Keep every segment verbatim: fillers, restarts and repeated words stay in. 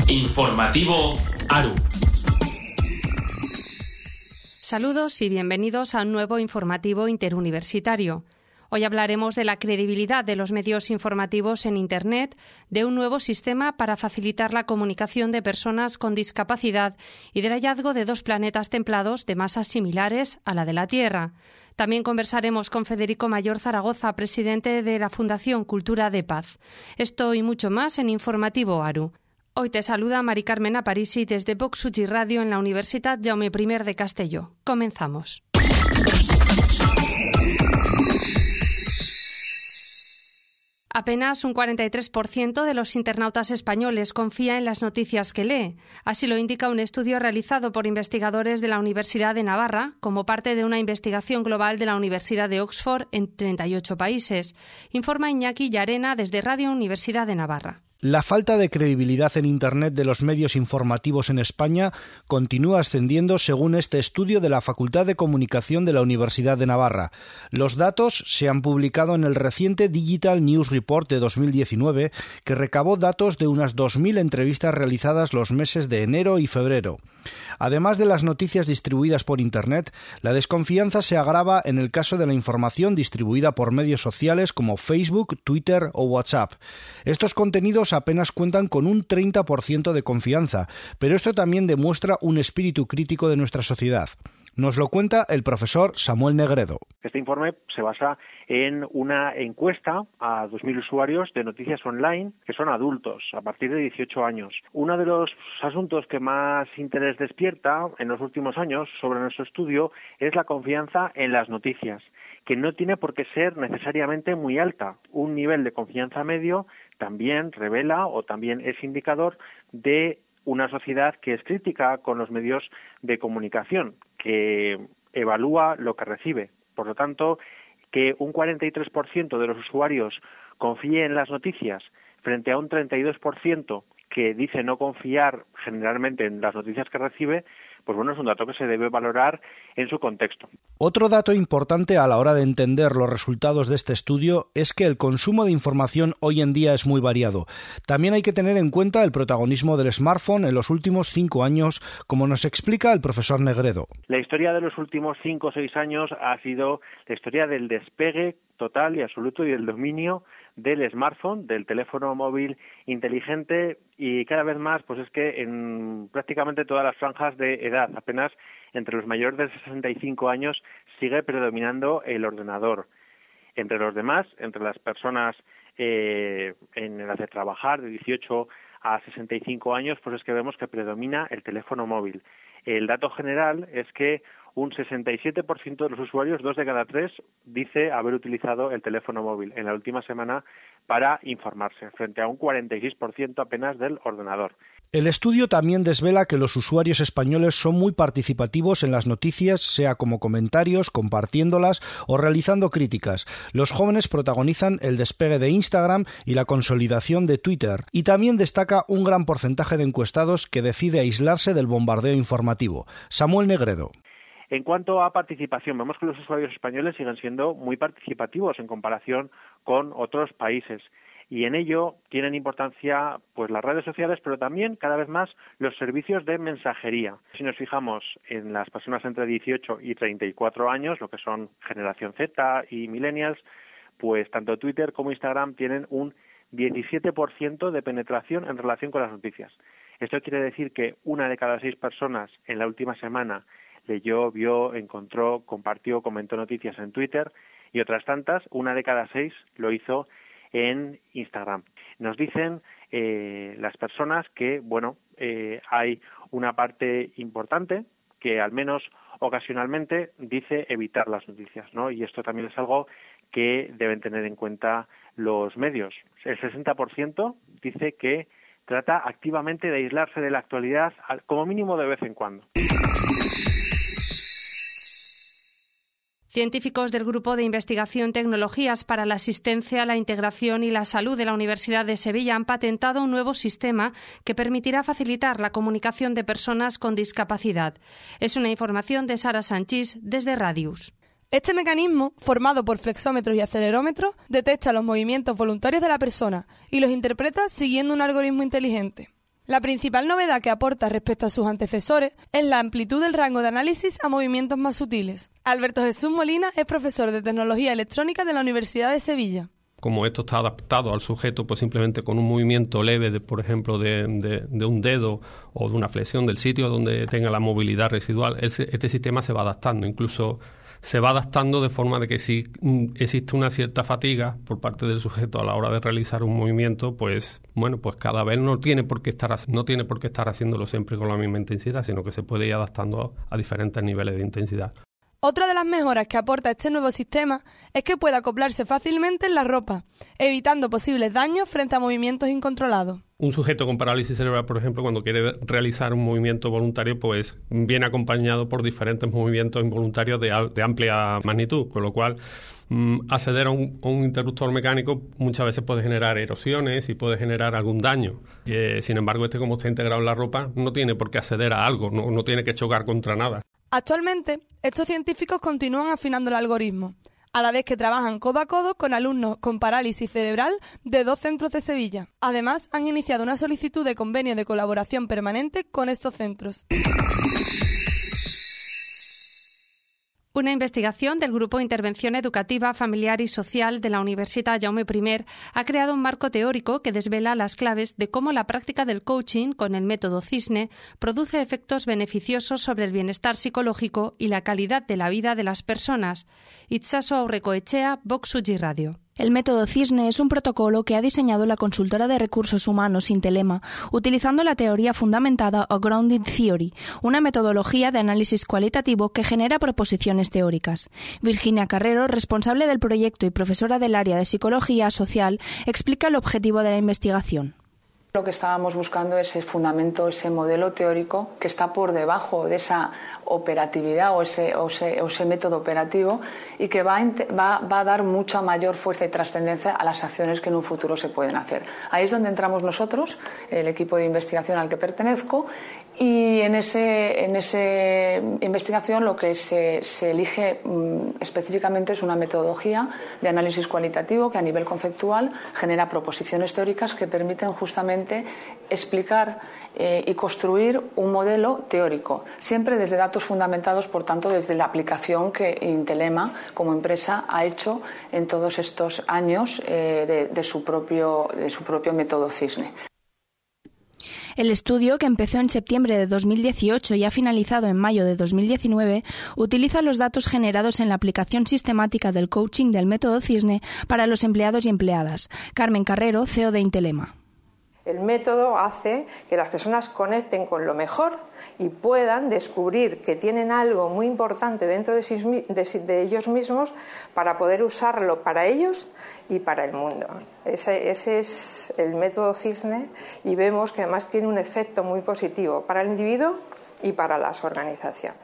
Informativo ARU. Saludos y bienvenidos a un nuevo informativo interuniversitario. Hoy hablaremos de la credibilidad de los medios informativos en Internet, de un nuevo sistema para facilitar la comunicación de personas con discapacidad y del hallazgo de dos planetas templados de masas similares a la de la Tierra. También conversaremos con Federico Mayor Zaragoza, presidente de la Fundación Cultura de Paz. Esto y mucho más en Informativo ARU. Hoy te saluda Mari Carmen Aparici desde Vox U G I Radio en la Universitat Jaume primer de Castelló. Comenzamos. Apenas un cuarenta y tres por ciento de los internautas españoles confía en las noticias que lee. Así lo indica un estudio realizado por investigadores de la Universidad de Navarra como parte de una investigación global de la Universidad de Oxford en treinta y ocho países. Informa Iñaki Llarena desde Radio Universidad de Navarra. La falta de credibilidad en Internet de los medios informativos en España continúa ascendiendo según este estudio de la Facultad de Comunicación de la Universidad de Navarra. Los datos se han publicado en el reciente Digital News Report de dos mil diecinueve, que recabó datos de unas dos mil entrevistas realizadas los meses de enero y febrero. Además de las noticias distribuidas por Internet, la desconfianza se agrava en el caso de la información distribuida por medios sociales como Facebook, Twitter o WhatsApp. Estos contenidos apenas cuentan con un treinta por ciento de confianza, pero esto también demuestra un espíritu crítico de nuestra sociedad. Nos lo cuenta el profesor Samuel Negredo. Este informe se basa en una encuesta a dos mil usuarios de noticias online que son adultos, a partir de dieciocho años. Uno de los asuntos que más interés despierta en los últimos años sobre nuestro estudio es la confianza en las noticias, que no tiene por qué ser necesariamente muy alta. Un nivel de confianza medio también revela o también es indicador de una sociedad que es crítica con los medios de comunicación, que evalúa lo que recibe. Por lo tanto, que un cuarenta y tres por ciento de los usuarios confíe en las noticias frente a un treinta y dos por ciento que dice no confiar generalmente en las noticias que recibe, pues bueno, es un dato que se debe valorar en su contexto. Otro dato importante a la hora de entender los resultados de este estudio es que el consumo de información hoy en día es muy variado. También hay que tener en cuenta el protagonismo del smartphone en los últimos cinco años, como nos explica el profesor Negredo. La historia de los últimos cinco o seis años ha sido la historia del despegue total y absoluto y del dominio del smartphone, del teléfono móvil inteligente, y cada vez más pues es que en prácticamente todas las franjas de edad, apenas entre los mayores de sesenta y cinco años sigue predominando el ordenador. Entre los demás, entre las personas eh, en edad de trabajar de dieciocho a sesenta y cinco años, pues es que vemos que predomina el teléfono móvil. El dato general es que un sesenta y siete por ciento de los usuarios, dos de cada tres, dice haber utilizado el teléfono móvil en la última semana para informarse, frente a un cuarenta y seis por ciento apenas del ordenador. El estudio también desvela que los usuarios españoles son muy participativos en las noticias, sea como comentarios, compartiéndolas o realizando críticas. Los jóvenes protagonizan el despegue de Instagram y la consolidación de Twitter. Y también destaca un gran porcentaje de encuestados que decide aislarse del bombardeo informativo. Samuel Negredo. En cuanto a participación, vemos que los usuarios españoles siguen siendo muy participativos en comparación con otros países. Y en ello tienen importancia pues las redes sociales, pero también cada vez más los servicios de mensajería. Si nos fijamos en las personas entre dieciocho y treinta y cuatro años, lo que son generación Z y millennials, pues tanto Twitter como Instagram tienen un diecisiete por ciento de penetración en relación con las noticias. Esto quiere decir que una de cada seis personas en la última semana leyó, vio, encontró, compartió, comentó noticias en Twitter, y otras tantas, una de cada seis lo hizo en Instagram. Nos dicen eh, las personas que, bueno, eh, hay una parte importante que al menos ocasionalmente dice evitar las noticias, ¿no? Y esto también es algo que deben tener en cuenta los medios. El sesenta por ciento dice que trata activamente de aislarse de la actualidad, como mínimo de vez en cuando. Científicos del Grupo de Investigación Tecnologías para la Asistencia, la Integración y la Salud de la Universidad de Sevilla han patentado un nuevo sistema que permitirá facilitar la comunicación de personas con discapacidad. Es una información de Sara Sanchís desde Radius. Este mecanismo, formado por flexómetros y acelerómetros, detecta los movimientos voluntarios de la persona y los interpreta siguiendo un algoritmo inteligente. La principal novedad que aporta respecto a sus antecesores es la amplitud del rango de análisis a movimientos más sutiles. Alberto Jesús Molina es profesor de Tecnología Electrónica de la Universidad de Sevilla. Como esto está adaptado al sujeto, pues simplemente con un movimiento leve, de, por ejemplo, de, de, de un dedo o de una flexión del sitio donde tenga la movilidad residual, ese, este sistema se va adaptando. Incluso se va adaptando de forma de que si existe una cierta fatiga por parte del sujeto a la hora de realizar un movimiento, pues bueno, pues cada vez no tiene por qué estar no tiene por qué estar haciéndolo siempre con la misma intensidad, sino que se puede ir adaptando a, a diferentes niveles de intensidad. Otra de las mejoras que aporta este nuevo sistema es que puede acoplarse fácilmente en la ropa, evitando posibles daños frente a movimientos incontrolados. Un sujeto con parálisis cerebral, por ejemplo, cuando quiere realizar un movimiento voluntario, pues viene acompañado por diferentes movimientos involuntarios de, de amplia magnitud, con lo cual mmm, acceder a un, a un interruptor mecánico muchas veces puede generar erosiones y puede generar algún daño. Eh, sin embargo, este, como está integrado en la ropa, no tiene por qué acceder a algo, no, no tiene que chocar contra nada. Actualmente, estos científicos continúan afinando el algoritmo, a la vez que trabajan codo a codo con alumnos con parálisis cerebral de dos centros de Sevilla. Además, han iniciado una solicitud de convenio de colaboración permanente con estos centros. Una investigación del Grupo de Intervención Educativa, Familiar y Social de la Universitat Jaume I ha creado un marco teórico que desvela las claves de cómo la práctica del coaching con el método CISNE produce efectos beneficiosos sobre el bienestar psicológico y la calidad de la vida de las personas. Itsaso Aurrecoetxea, Vox U G Radio. El método CISNE es un protocolo que ha diseñado la consultora de recursos humanos Intelema, utilizando la teoría fundamentada o Grounded Theory, una metodología de análisis cualitativo que genera proposiciones teóricas. Virginia Carrero, responsable del proyecto y profesora del área de psicología social, explica el objetivo de la investigación. Lo que estábamos buscando es ese fundamento, ese modelo teórico que está por debajo de esa operatividad o ese, o ese, o ese método operativo y que va a, va, va a dar mucha mayor fuerza y trascendencia a las acciones que en un futuro se pueden hacer. Ahí es donde entramos nosotros, el equipo de investigación al que pertenezco, y en ese en esa investigación lo que se, se elige mmm, específicamente es una metodología de análisis cualitativo que a nivel conceptual genera proposiciones teóricas que permiten justamente explicar eh, y construir un modelo teórico, siempre desde datos fundamentados, por tanto, desde la aplicación que Intelema como empresa ha hecho en todos estos años eh, de, de, su propio, de su propio método CISNE. El estudio, que empezó en septiembre de dos mil dieciocho y ha finalizado en mayo de dos mil diecinueve, utiliza los datos generados en la aplicación sistemática del coaching del método CISNE para los empleados y empleadas. Carmen Carrero, C E O de Intelema. El método hace que las personas conecten con lo mejor y puedan descubrir que tienen algo muy importante dentro de, sí, de, de ellos mismos para poder usarlo para ellos y para el mundo. Ese, ese es el método CISNE y vemos que además tiene un efecto muy positivo para el individuo y para las organizaciones.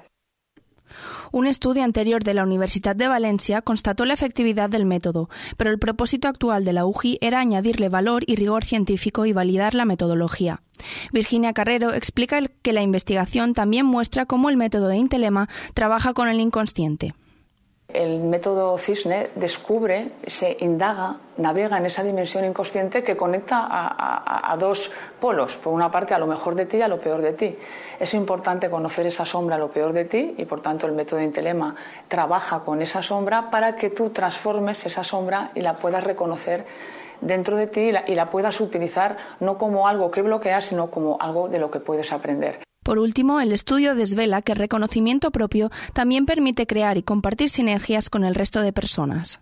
Un estudio anterior de la Universitat de Valencia constató la efectividad del método, pero el propósito actual de la U J I era añadirle valor y rigor científico y validar la metodología. Virginia Carrero explica que la investigación también muestra cómo el método de Intelema trabaja con el inconsciente. El método CISNE descubre, se indaga, navega en esa dimensión inconsciente que conecta a, a, a dos polos. Por una parte, a lo mejor de ti y a lo peor de ti. Es importante conocer esa sombra, lo peor de ti, y por tanto el método de Intelema trabaja con esa sombra para que tú transformes esa sombra y la puedas reconocer dentro de ti y la, y la puedas utilizar no como algo que bloquear, sino como algo de lo que puedes aprender. Por último, el estudio desvela que el reconocimiento propio también permite crear y compartir sinergias con el resto de personas.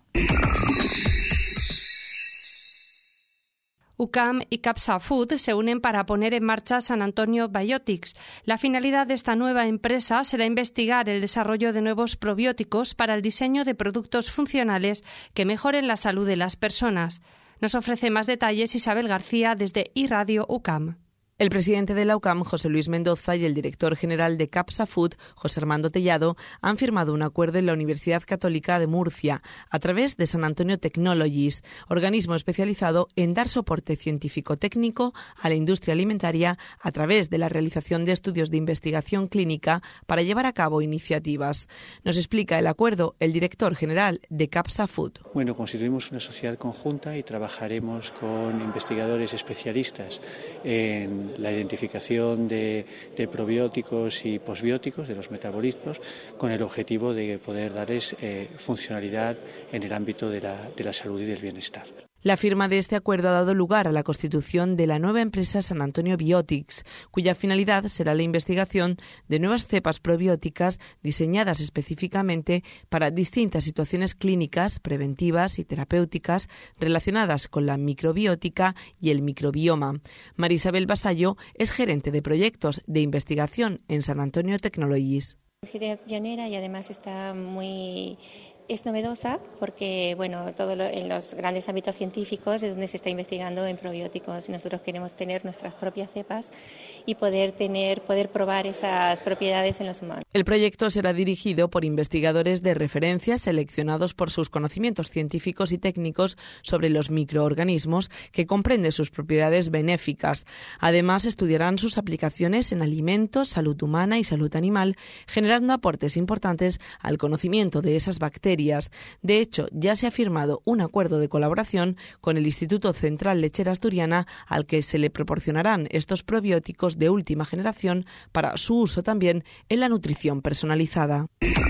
U C A M y Capsa Food se unen para poner en marcha San Antonio Biotics. La finalidad de esta nueva empresa será investigar el desarrollo de nuevos probióticos para el diseño de productos funcionales que mejoren la salud de las personas. Nos ofrece más detalles Isabel García desde iRadio U C A M. El presidente de la U C A M, José Luis Mendoza, y el director general de Capsa Food, José Armando Tellado, han firmado un acuerdo en la Universidad Católica de Murcia a través de San Antonio Technologies, organismo especializado en dar soporte científico-técnico a la industria alimentaria a través de la realización de estudios de investigación clínica para llevar a cabo iniciativas. Nos explica el acuerdo el director general de Capsa Food. Bueno, constituimos una sociedad conjunta y trabajaremos con investigadores especialistas en la identificación de, de probióticos y posbióticos, de los metabolismos, con el objetivo de poder darles eh, funcionalidad en el ámbito de la, de la salud y del bienestar. La firma de este acuerdo ha dado lugar a la constitución de la nueva empresa San Antonio Biotics, cuya finalidad será la investigación de nuevas cepas probióticas diseñadas específicamente para distintas situaciones clínicas, preventivas y terapéuticas relacionadas con la microbiótica y el microbioma. María Isabel Basallo es gerente de proyectos de investigación en San Antonio Technologies. Es idea pionera y además está muy... Es novedosa porque, bueno, todo lo, en los grandes ámbitos científicos es donde se está investigando en probióticos y nosotros queremos tener nuestras propias cepas y poder tener, poder probar esas propiedades en los humanos. El proyecto será dirigido por investigadores de referencia seleccionados por sus conocimientos científicos y técnicos sobre los microorganismos, que comprende sus propiedades benéficas. Además, estudiarán sus aplicaciones en alimentos, salud humana y salud animal, generando aportes importantes al conocimiento de esas bacterias. De hecho, ya se ha firmado un acuerdo de colaboración con el Instituto Central Lechera Asturiana, al que se le proporcionarán estos probióticos de última generación para su uso también en la nutrición personalizada.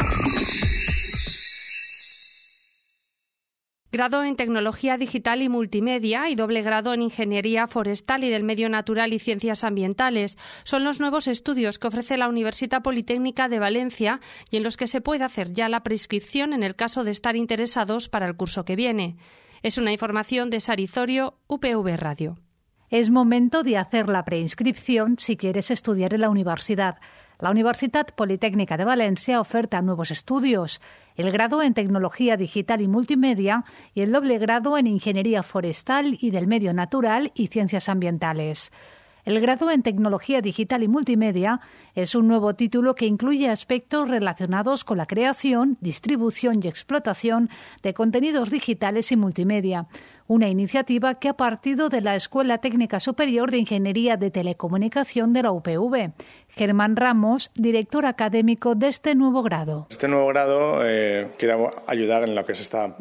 Grado en Tecnología Digital y Multimedia y doble grado en Ingeniería Forestal y del Medio Natural y Ciencias Ambientales son los nuevos estudios que ofrece la Universitat Politécnica de Valencia y en los que se puede hacer ya la prescripción en el caso de estar interesados para el curso que viene. Es una información de Sarizorio, U P V Radio. Es momento de hacer la preinscripción si quieres estudiar en la universidad. La Universitat Politécnica de Valencia oferta nuevos estudios, el grado en Tecnología Digital y Multimedia y el doble grado en Ingeniería Forestal y del Medio Natural y Ciencias Ambientales. El grado en Tecnología Digital y Multimedia es un nuevo título que incluye aspectos relacionados con la creación, distribución y explotación de contenidos digitales y multimedia, una iniciativa que ha partido de la Escuela Técnica Superior de Ingeniería de Telecomunicación de la U P V. Germán Ramos, director académico de este nuevo grado. Este nuevo grado eh, quiere ayudar en lo que se está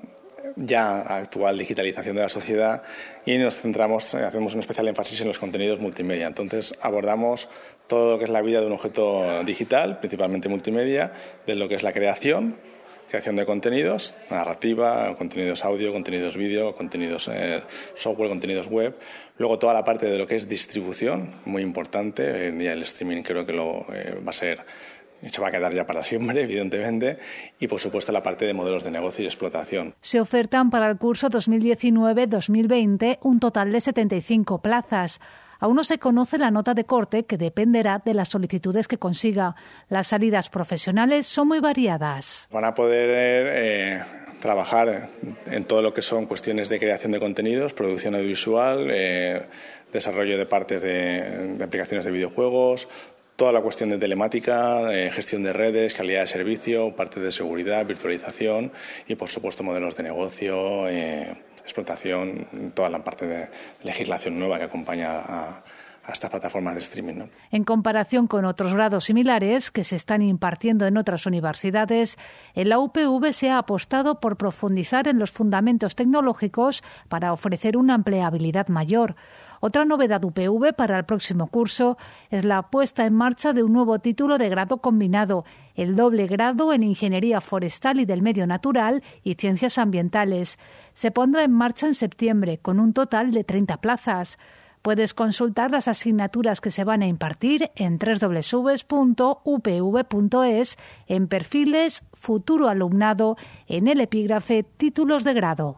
ya actual digitalización de la sociedad y nos centramos, hacemos un especial énfasis en los contenidos multimedia. Entonces abordamos todo lo que es la vida de un objeto digital, principalmente multimedia, de lo que es la creación, creación de contenidos, narrativa, contenidos audio, contenidos vídeo, contenidos eh, software, contenidos web. Luego toda la parte de lo que es distribución, muy importante. Hoy en día el streaming creo que lo eh, va a ser... se va a quedar ya para siempre, evidentemente, y por supuesto la parte de modelos de negocio y explotación. Se ofertan para el curso dos mil diecinueve dos mil veinte un total de setenta y cinco plazas. Aún no se conoce la nota de corte, que dependerá de las solicitudes que consiga. Las salidas profesionales son muy variadas. Van a poder eh, trabajar en todo lo que son cuestiones de creación de contenidos, producción audiovisual, eh, desarrollo de partes de, de aplicaciones de videojuegos, toda la cuestión de telemática, eh, gestión de redes, calidad de servicio, parte de seguridad, virtualización y, por supuesto, modelos de negocio, eh, explotación, toda la parte de legislación nueva que acompaña a, a estas plataformas de streaming, ¿no? En comparación con otros grados similares que se están impartiendo en otras universidades, en la U P V se ha apostado por profundizar en los fundamentos tecnológicos para ofrecer una empleabilidad mayor. Otra novedad U P V para el próximo curso es la puesta en marcha de un nuevo título de grado combinado, el doble grado en Ingeniería Forestal y del Medio Natural y Ciencias Ambientales. Se pondrá en marcha en septiembre con un total de treinta plazas. Puedes consultar las asignaturas que se van a impartir en doble u doble u doble u punto u p v punto es, en perfiles, futuro alumnado, en el epígrafe títulos de grado.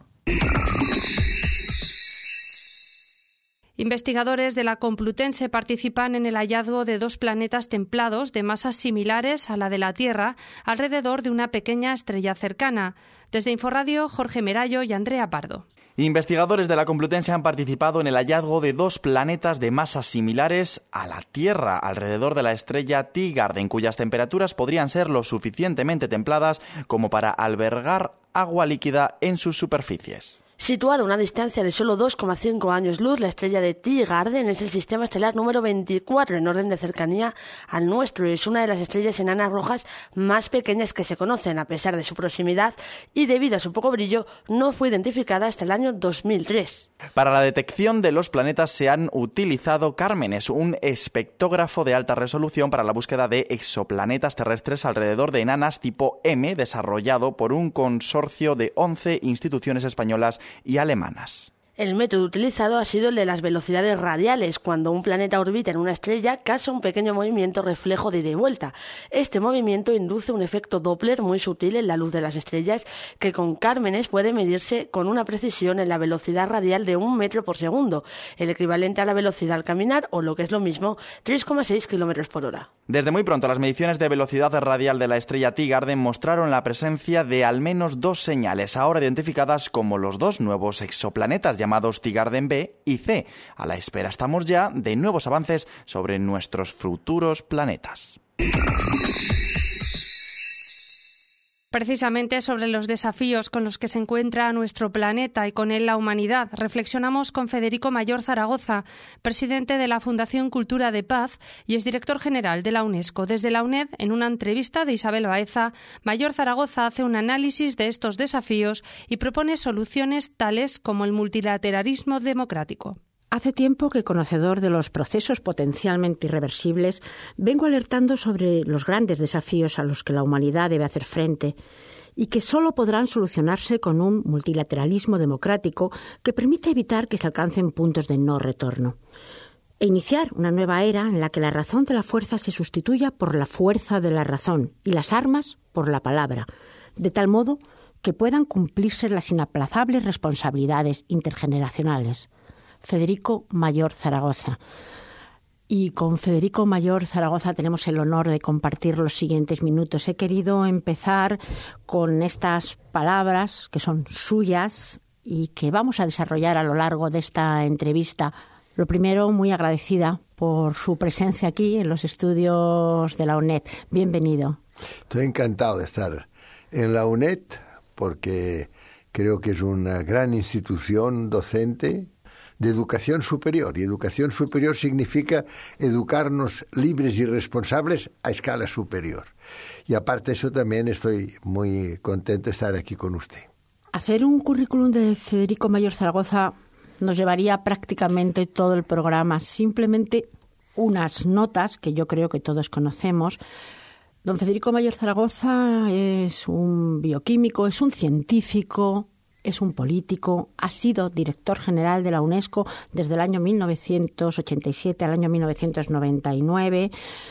Investigadores de la Complutense participan en el hallazgo de dos planetas templados de masas similares a la de la Tierra alrededor de una pequeña estrella cercana. Desde Inforradio, Jorge Merayo y Andrea Pardo. Investigadores de la Complutense han participado en el hallazgo de dos planetas de masas similares a la Tierra alrededor de la estrella Teegarden, cuyas temperaturas podrían ser lo suficientemente templadas como para albergar agua líquida en sus superficies. Situada a una distancia de solo dos coma cinco años luz, la estrella de Teegarden es el sistema estelar número veinticuatro en orden de cercanía al nuestro y es una de las estrellas enanas rojas más pequeñas que se conocen. A pesar de su proximidad y debido a su poco brillo, no fue identificada hasta el año dos mil tres. Para la detección de los planetas se han utilizado Cármenes, un espectógrafo de alta resolución para la búsqueda de exoplanetas terrestres alrededor de enanas tipo M, desarrollado por un consorcio de once instituciones españolas y alemanas. El método utilizado ha sido el de las velocidades radiales. Cuando un planeta orbita en una estrella, causa un pequeño movimiento reflejo de ida y vuelta. Este movimiento induce un efecto Doppler muy sutil en la luz de las estrellas, que con Cármenes puede medirse con una precisión en la velocidad radial de un metro por segundo, el equivalente a la velocidad al caminar, o lo que es lo mismo, tres coma seis kilómetros por hora. Desde muy pronto, las mediciones de velocidad radial de la estrella Teegarden mostraron la presencia de al menos dos señales, ahora identificadas como los dos nuevos exoplanetas llamados Teegarden B y C. A la espera estamos ya de nuevos avances sobre nuestros futuros planetas. Precisamente sobre los desafíos con los que se encuentra nuestro planeta y con él la humanidad, reflexionamos con Federico Mayor Zaragoza, presidente de la Fundación Cultura de Paz y exdirector general de la UNESCO. Desde la UNED, en una entrevista de Isabel Baeza, Mayor Zaragoza hace un análisis de estos desafíos y propone soluciones tales como el multilateralismo democrático. Hace tiempo que, conocedor de los procesos potencialmente irreversibles, vengo alertando sobre los grandes desafíos a los que la humanidad debe hacer frente y que solo podrán solucionarse con un multilateralismo democrático que permita evitar que se alcancen puntos de no retorno e iniciar una nueva era en la que la razón de la fuerza se sustituya por la fuerza de la razón y las armas por la palabra, de tal modo que puedan cumplirse las inaplazables responsabilidades intergeneracionales. Federico Mayor Zaragoza. Y con Federico Mayor Zaragoza tenemos el honor de compartir los siguientes minutos. He querido empezar con estas palabras que son suyas y que vamos a desarrollar a lo largo de esta entrevista. Lo primero, muy agradecida por su presencia aquí en los estudios de la UNED. Bienvenido. Estoy encantado de estar en la UNED porque creo que es una gran institución docente de educación superior, y educación superior significa educarnos libres y responsables a escala superior. Y aparte de eso también estoy muy contento de estar aquí con usted. Hacer un currículum de Federico Mayor Zaragoza nos llevaría prácticamente todo el programa, simplemente unas notas que yo creo que todos conocemos. Don Federico Mayor Zaragoza es un bioquímico, es un científico, es un político, ha sido director general de la UNESCO desde el año mil novecientos ochenta y siete al año mil novecientos noventa y nueve.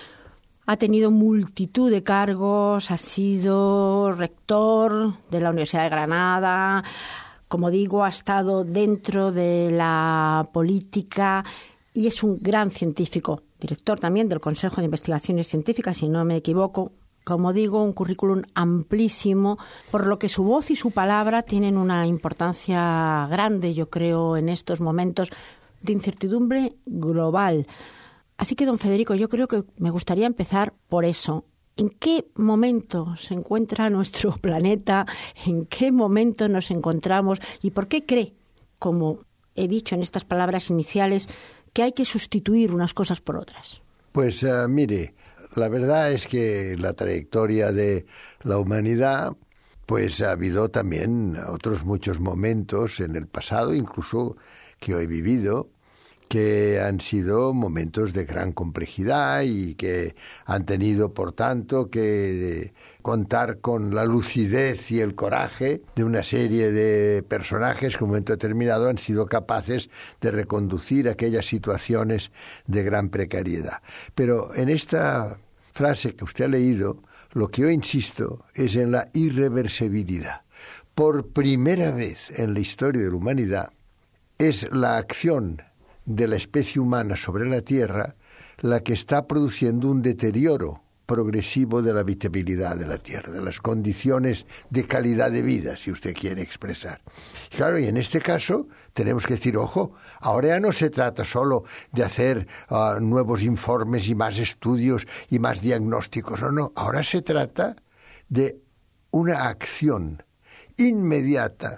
Ha tenido multitud de cargos, ha sido rector de la Universidad de Granada. Como digo, ha estado dentro de la política y es un gran científico, director también del Consejo de Investigaciones Científicas, si no me equivoco. Como digo, un currículum amplísimo, por lo que su voz y su palabra tienen una importancia grande, yo creo, en estos momentos de incertidumbre global. Así que, don Federico, yo creo que me gustaría empezar por eso. ¿En qué momento se encuentra nuestro planeta? ¿En qué momento nos encontramos? ¿Y por qué cree, como he dicho en estas palabras iniciales, que hay que sustituir unas cosas por otras? Pues uh, mire, la verdad es que la trayectoria de la humanidad, pues ha habido también otros muchos momentos en el pasado, incluso que hoy he vivido, que han sido momentos de gran complejidad y que han tenido, por tanto, que contar con la lucidez y el coraje de una serie de personajes que en un momento determinado han sido capaces de reconducir aquellas situaciones de gran precariedad. Pero en esta frase que usted ha leído, lo que yo insisto es en la irreversibilidad. Por primera vez en la historia de la humanidad es la acción de la especie humana sobre la Tierra la que está produciendo un deterioro progresivo de la habitabilidad de la Tierra, de las condiciones de calidad de vida, si usted quiere expresar. Y claro, y en este caso tenemos que decir, ojo, ahora ya no se trata solo de hacer uh, nuevos informes y más estudios y más diagnósticos, no, no, ahora se trata de una acción inmediata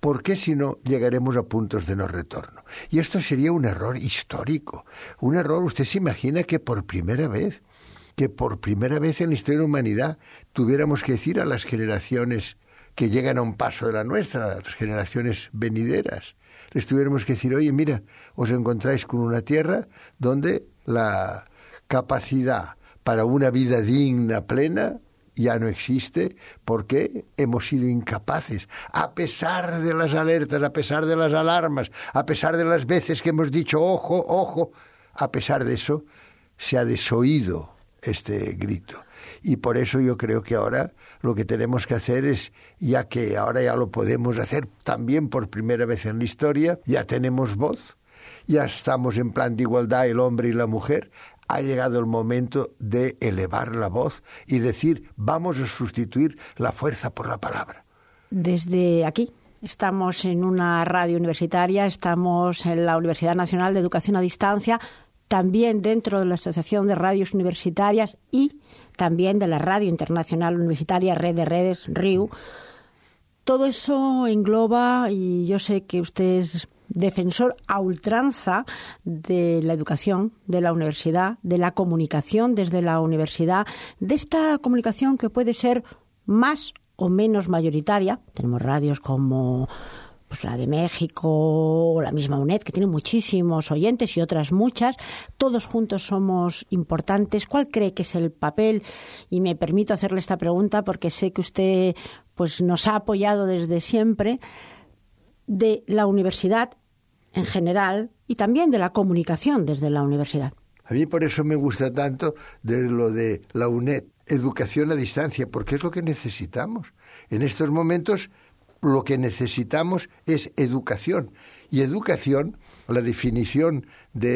porque si no llegaremos a puntos de no retorno. Y esto sería un error histórico. Un error, usted se imagina que por primera vez, que por primera vez en la historia de la humanidad tuviéramos que decir a las generaciones que llegan a un paso de la nuestra, a las generaciones venideras, les tuviéramos que decir, oye, mira, os encontráis con una tierra donde la capacidad para una vida digna, plena, ya no existe porque hemos sido incapaces, a pesar de las alertas, a pesar de las alarmas, a pesar de las veces que hemos dicho, ojo, ojo, a pesar de eso, se ha desoído este grito. Y por eso yo creo que ahora lo que tenemos que hacer es, ya que ahora ya lo podemos hacer también por primera vez en la historia, ya tenemos voz, ya estamos en plan de igualdad el hombre y la mujer, ha llegado el momento de elevar la voz y decir, vamos a sustituir la fuerza por la palabra. Desde aquí estamos en una radio universitaria, estamos en la Universidad Nacional de Educación a Distancia, también dentro de la Asociación de Radios Universitarias y también de la Radio Internacional Universitaria Red de Redes, R I U. Todo eso engloba, y yo sé que usted es defensor a ultranza de la educación, de la universidad, de la comunicación desde la universidad, de esta comunicación que puede ser más o menos mayoritaria. Tenemos radios como pues, la de México o la misma UNED, que tiene muchísimos oyentes y otras muchas. Todos juntos somos importantes. ¿Cuál cree que es el papel? Y me permito hacerle esta pregunta porque sé que usted pues, nos ha apoyado desde siempre, de la universidad en general y también de la comunicación desde la universidad. A mí por eso me gusta tanto de lo de la UNED, educación a distancia, porque es lo que necesitamos. En estos momentos lo que necesitamos es educación. Y educación, la definición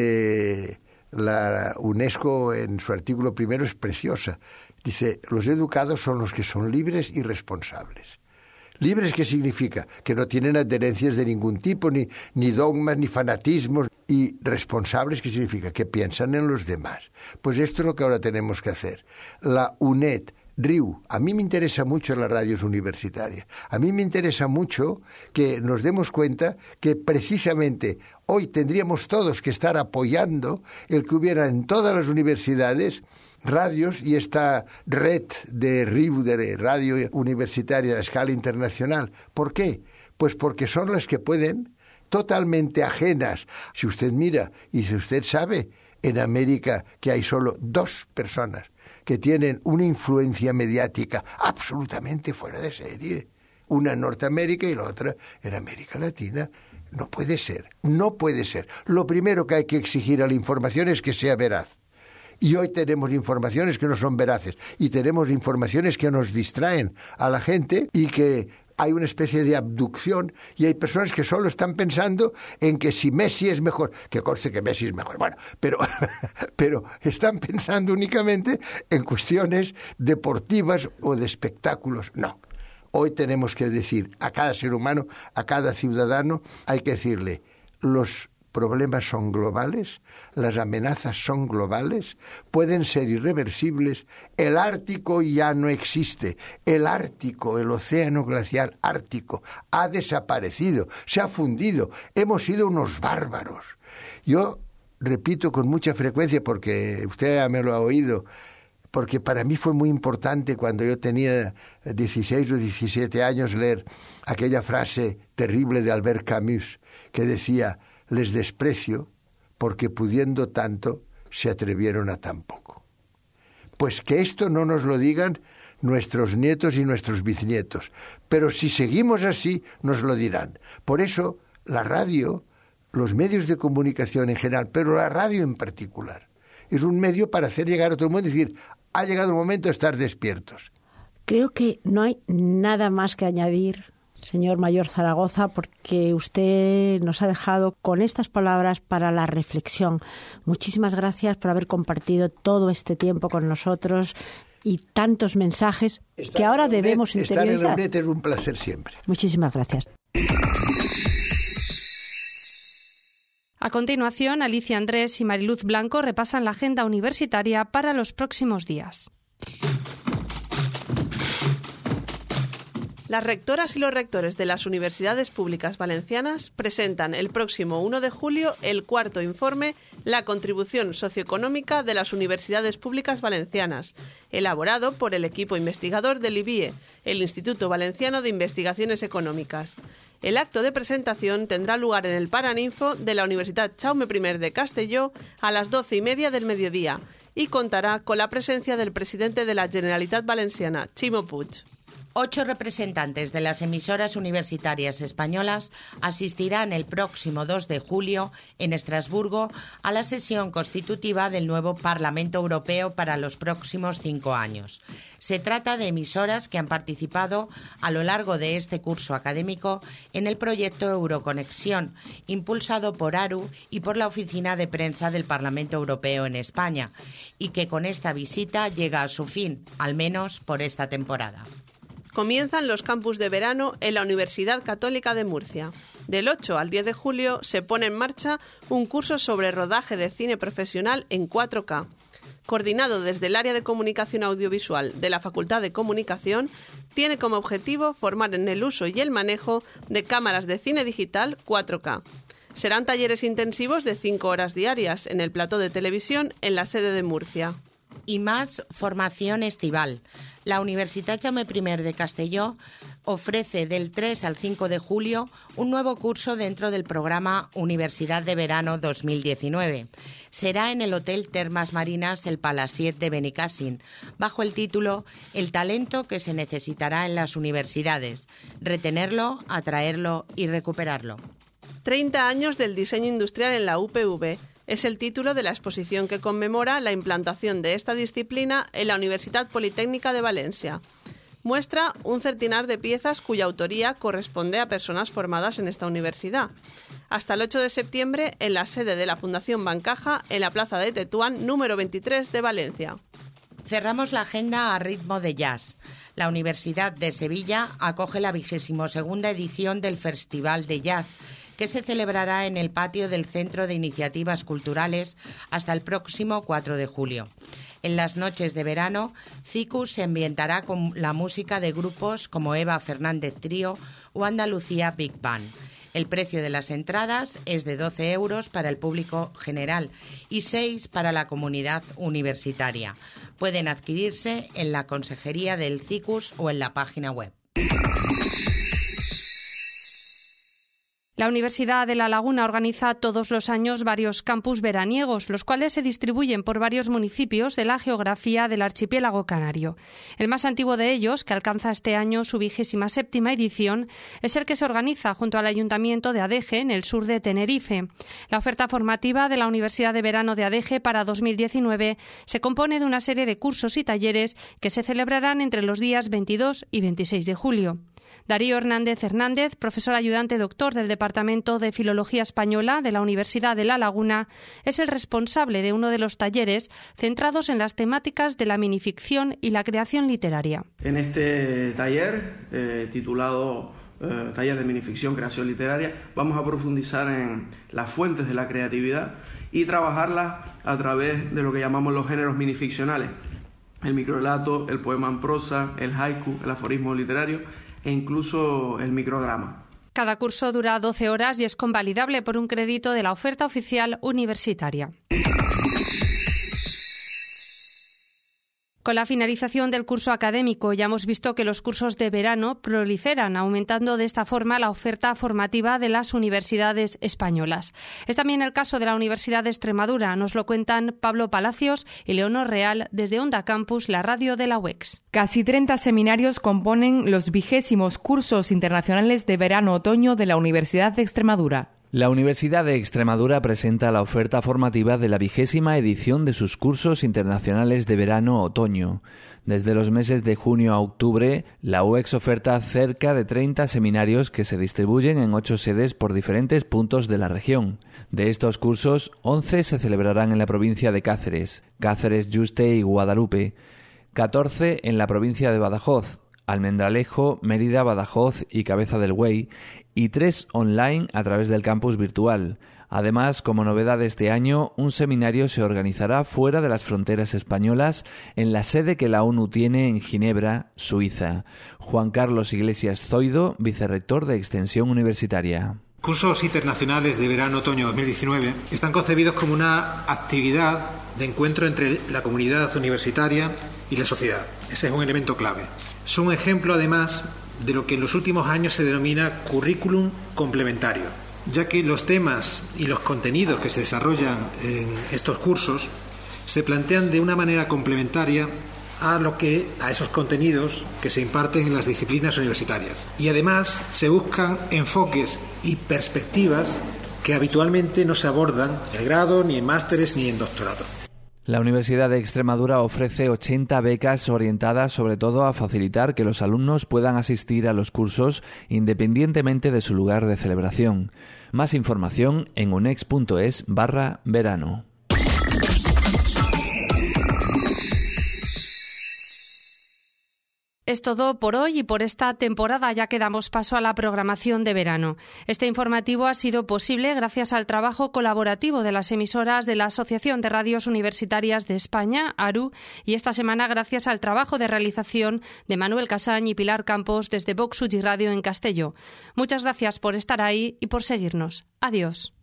de la UNESCO en su artículo primero es preciosa. Dice, los educados son los que son libres y responsables. ¿Libres qué significa? Que no tienen adherencias de ningún tipo, ni, ni dogmas, ni fanatismos. Y responsables, ¿qué significa? Que piensan en los demás. Pues esto es lo que ahora tenemos que hacer. La UNED, R I U, a mí me interesa mucho las radios universitarias. A mí me interesa mucho que nos demos cuenta que precisamente hoy tendríamos todos que estar apoyando el que hubiera en todas las universidades radios y esta red de R I U, de radio universitaria a escala internacional. ¿Por qué? Pues porque son las que pueden, totalmente ajenas. Si usted mira y si usted sabe, en América que hay solo dos personas que tienen una influencia mediática absolutamente fuera de serie. Una en Norteamérica y la otra en América Latina. No puede ser, no puede ser. Lo primero que hay que exigir a la información es que sea veraz. Y hoy tenemos informaciones que no son veraces y tenemos informaciones que nos distraen a la gente y que hay una especie de abducción y hay personas que solo están pensando en que si Messi es mejor, que conste que Messi es mejor, bueno, pero, pero están pensando únicamente en cuestiones deportivas o de espectáculos. No, hoy tenemos que decir a cada ser humano, a cada ciudadano, hay que decirle, los problemas son globales, las amenazas son globales, pueden ser irreversibles, el Ártico ya no existe, el Ártico, el océano glacial ártico, ha desaparecido, se ha fundido, hemos sido unos bárbaros. Yo repito con mucha frecuencia, porque usted ya me lo ha oído, porque para mí fue muy importante cuando yo tenía dieciséis o diecisiete años leer aquella frase terrible de Albert Camus, que decía, les desprecio porque pudiendo tanto se atrevieron a tan poco. Pues que esto no nos lo digan nuestros nietos y nuestros bisnietos, pero si seguimos así nos lo dirán. Por eso la radio, los medios de comunicación en general, pero la radio en particular, es un medio para hacer llegar a todo el mundo y decir, ha llegado el momento de estar despiertos. Creo que no hay nada más que añadir, señor Mayor Zaragoza, porque usted nos ha dejado con estas palabras para la reflexión. Muchísimas gracias por haber compartido todo este tiempo con nosotros y tantos mensajes estar que ahora debemos net, interiorizar. Estar en la net es un placer siempre. Muchísimas gracias. A continuación, Alicia Andrés y Mariluz Blanco repasan la agenda universitaria para los próximos días. Las rectoras y los rectores de las universidades públicas valencianas presentan el próximo uno de julio el cuarto informe La contribución socioeconómica de las universidades públicas valencianas, elaborado por el equipo investigador del I B I E, el Instituto Valenciano de Investigaciones Económicas. El acto de presentación tendrá lugar en el Paraninfo de la Universidad Jaume primero de Castelló a las doce y media del mediodía y contará con la presencia del presidente de la Generalitat Valenciana, Ximo Puig. Ocho representantes de las emisoras universitarias españolas asistirán el próximo dos de julio en Estrasburgo a la sesión constitutiva del nuevo Parlamento Europeo para los próximos cinco años. Se trata de emisoras que han participado a lo largo de este curso académico en el proyecto Euroconexión, impulsado por ARU y por la Oficina de Prensa del Parlamento Europeo en España, y que con esta visita llega a su fin, al menos por esta temporada. Comienzan los campus de verano en la Universidad Católica de Murcia. Del ocho al diez de julio se pone en marcha un curso sobre rodaje de cine profesional en cuatro K. Coordinado desde el área de comunicación audiovisual de la Facultad de Comunicación, tiene como objetivo formar en el uso y el manejo de cámaras de cine digital cuatro K. Serán talleres intensivos de cinco horas diarias en el plató de televisión en la sede de Murcia. Y más formación estival. La Universitat Jaume primero de Castelló ofrece del tres al cinco de julio un nuevo curso dentro del programa Universidad de Verano dos mil diecinueve. Será en el Hotel Termas Marinas El Palaciet de Benicàssim, bajo el título El talento que se necesitará en las universidades, retenerlo, atraerlo y recuperarlo. treinta años del diseño industrial en la U P V. Es el título de la exposición que conmemora la implantación de esta disciplina en la Universidad Politécnica de Valencia. Muestra un centenar de piezas cuya autoría corresponde a personas formadas en esta universidad. Hasta el ocho de septiembre en la sede de la Fundación Bancaja, en la Plaza de Tetuán, número veintitrés de Valencia. Cerramos la agenda a ritmo de jazz. La Universidad de Sevilla acoge la vigésimo segunda edición del Festival de Jazz, que se celebrará en el patio del Centro de Iniciativas Culturales hasta el próximo cuatro de julio. En las noches de verano, Cicus se ambientará con la música de grupos como Eva Fernández Trío o Andalucía Big Band. El precio de las entradas es de doce euros para el público general y seis para la comunidad universitaria. Pueden adquirirse en la consejería del Cicus o en la página web. La Universidad de La Laguna organiza todos los años varios campus veraniegos, los cuales se distribuyen por varios municipios de la geografía del archipiélago canario. El más antiguo de ellos, que alcanza este año su vigésima séptima edición, es el que se organiza junto al Ayuntamiento de Adeje, en el sur de Tenerife. La oferta formativa de la Universidad de Verano de Adeje para dos mil diecinueve se compone de una serie de cursos y talleres que se celebrarán entre los días veintidós y veintiséis de julio. Darío Hernández Hernández, profesor ayudante doctor del Departamento de Filología Española de la Universidad de La Laguna, es el responsable de uno de los talleres centrados en las temáticas de la minificción y la creación literaria. En este taller, eh, titulado eh, Taller de Minificción, Creación Literaria, vamos a profundizar en las fuentes de la creatividad y trabajarlas a través de lo que llamamos los géneros minificcionales: el microrelato, el poema en prosa, el haiku, el aforismo literario e incluso el microdrama. Cada curso dura doce horas y es convalidable por un crédito de la oferta oficial universitaria. Con la finalización del curso académico ya hemos visto que los cursos de verano proliferan, aumentando de esta forma la oferta formativa de las universidades españolas. Es también el caso de la Universidad de Extremadura, nos lo cuentan Pablo Palacios y Leonor Real desde Onda Campus, la radio de la U E X. Casi treinta seminarios componen los vigésimos cursos internacionales de verano-otoño de la Universidad de Extremadura. La Universidad de Extremadura presenta la oferta formativa de la vigésima edición de sus cursos internacionales de verano-otoño. Desde los meses de junio a octubre, la U E X oferta cerca de treinta seminarios que se distribuyen en ocho sedes por diferentes puntos de la región. De estos cursos, once se celebrarán en la provincia de Cáceres, Cáceres, Yuste y Guadalupe, catorce en la provincia de Badajoz, Almendralejo, Mérida, Badajoz y Cabeza del Buey, y tres online a través del campus virtual, Además, como novedad de este año, un seminario se organizará fuera de las fronteras españolas en la sede que la ONU tiene en Ginebra, Suiza. Juan Carlos Iglesias Zoido, vicerrector de Extensión Universitaria. Cursos internacionales de verano-otoño dos mil diecinueve están concebidos como una actividad de encuentro entre la comunidad universitaria y la sociedad. Ese es un elemento clave. Son un ejemplo, además, de lo que en los últimos años se denomina currículum complementario, ya que los temas y los contenidos que se desarrollan en estos cursos se plantean de una manera complementaria a lo que a esos contenidos que se imparten en las disciplinas universitarias. Y además se buscan enfoques y perspectivas que habitualmente no se abordan en grado, ni en másteres, ni en doctorado. La Universidad de Extremadura ofrece ochenta becas orientadas sobre todo a facilitar que los alumnos puedan asistir a los cursos independientemente de su lugar de celebración. Más información en unex.es barra verano. Es todo por hoy y por esta temporada, ya que damos paso a la programación de verano. Este informativo ha sido posible gracias al trabajo colaborativo de las emisoras de la Asociación de Radios Universitarias de España, ARU, y esta semana gracias al trabajo de realización de Manuel Casañ y Pilar Campos desde Vox U G I Radio en Castelló. Muchas gracias por estar ahí y por seguirnos. Adiós.